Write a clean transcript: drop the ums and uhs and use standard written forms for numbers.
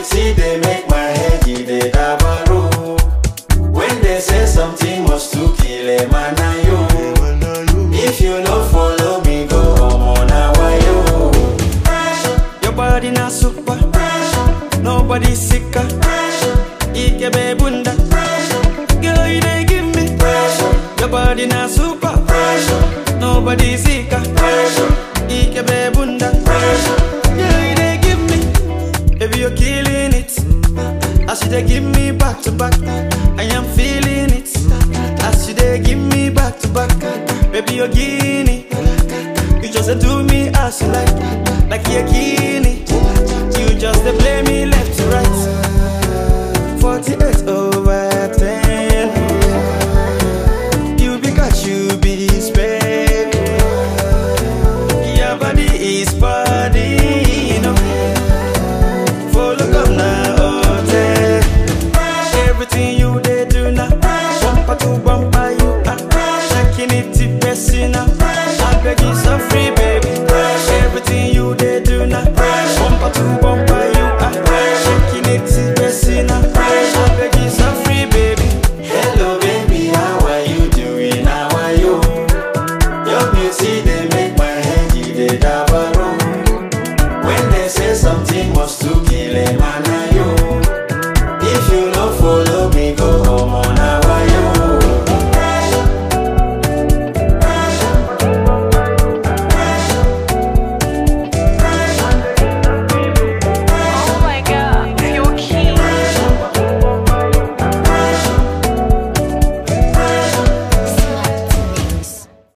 See they make my head give the dabaro. When they say something must to kill a man and you. If you no follow me, go on a you. Your body not super, nobody sicker. Ikebe bunda, girl you they give me. Your body not super, nobody sicker. Ikebe bunda, girl you they give me. Baby you're killing it. As you they give me back to back, I am feeling it. As you they give me back to back, baby you're guinea. You just do me as you like you're guinea. You just play me like